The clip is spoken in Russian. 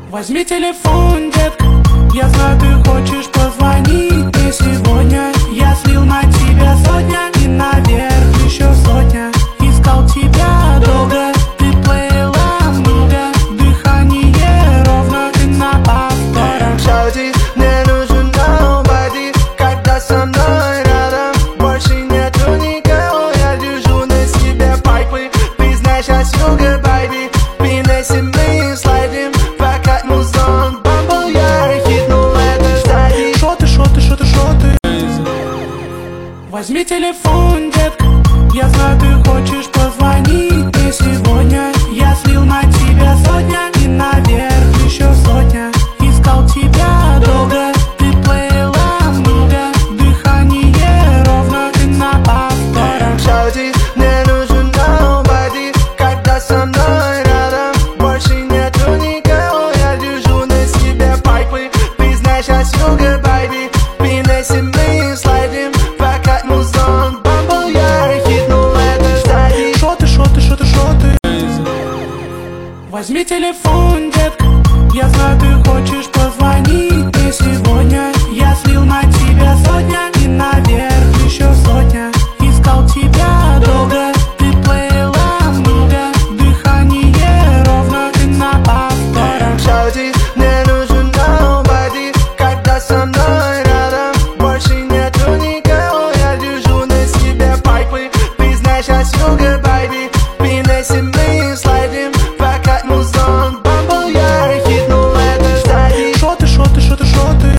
Возьми телефон, детка, я знаю, ты хочешь позвонить. И сегодня я слил на тебя сотня, и наверх еще сотня. Искал тебя долго, ты плыла много, дыхание ровно, ты на повторах. Шауди, мне нужен nobody, когда со мной рядом больше нету никого. Я держу на себе пайпы, признай сейчас sugar baby. Пинайся мы слайдим, пока музон бамбл. Я хитнул это сзади. Шо ты? Возьми телефон, детка, я знаю, ты хочешь позвонить. И сегодня я слил на тебя сотня, и наверх еще сотня. Искал тебя долго, ты плыла много, дыхание ровно, ты на повторах. Шауди, мне нужен nobody, когда со мной рядом больше нету никого. Я держу на себе пайпы, признай сейчас sugar baby. Пинайся мы слайдим, пока музон бамбл. Я хитнул это сзади. Шо ты? Возьми телефон, детка, я знаю, ты хочешь позвонить. И сегодня я слил на тебя сотня, и наверх еще сотня.